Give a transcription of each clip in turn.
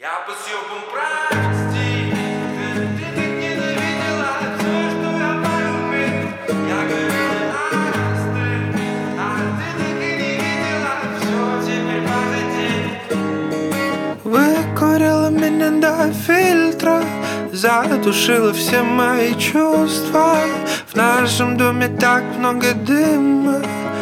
Я по съебам прости, ты так ненавидела все, что я полюбил. Я говорил, остыл, а ты так и не видела. Все, теперь позади. Выкурила меня до фильтра, задушила все мои чувства. В нашем доме так много дыма,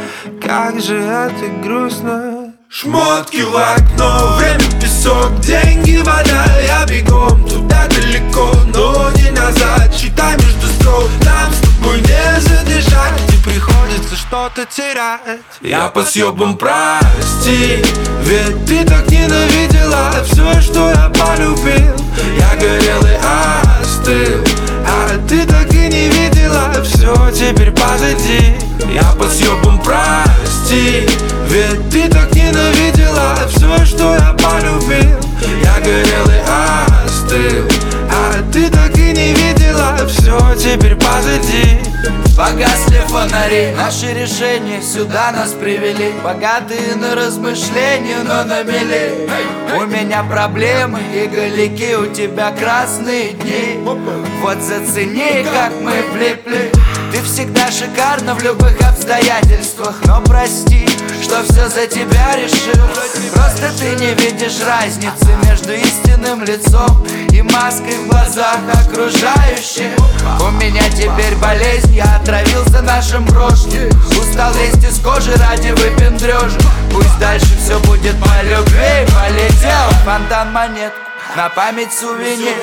как же это грустно. Шмотки в окно, время песок, деньги вода. Я бегом туда далеко, но не назад. Читай между строк, нам с тобой не задержать, и приходится что-то терять. Я по съебам прости, ведь ты так ненавидела все, что я полюбил. Я горел и остыл, а ты так и не видела. Все теперь позади. Я по съебам прости, ведь ты так ненавидела все, что я полюбил. Я горел и остыл, а ты так и не видела. Все теперь позади. Погасли фонари, наши решения сюда нас привели. Богатые на размышления, но на мели. У меня проблемы и голяки, у тебя красные дни. Вот зацени, как мы влипли. Ты всегда шикарна в любых обстоятельствах, но прости, что все за тебя решил. Просто ты не видишь разницы между истинным лицом и маской в глазах окружающих. У меня теперь болезнь, я отравился нашим прошлым. Устал лезть из кожи ради выпендрежа. Пусть дальше все будет по любви. Полетел фонтан монет, на память сувенир.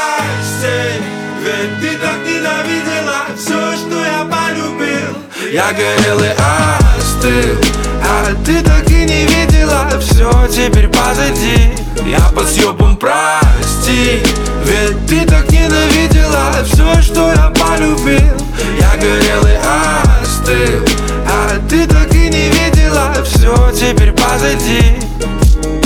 Прости, ведь ты так ненавидела все, что я полюбил. Я горел и остыл, а ты так и не видела. Все теперь позади. Я по съебам прости, ведь ты так ненавидела все, что я полюбил. Я горел и остыл, а ты так и не видела. Все теперь позади.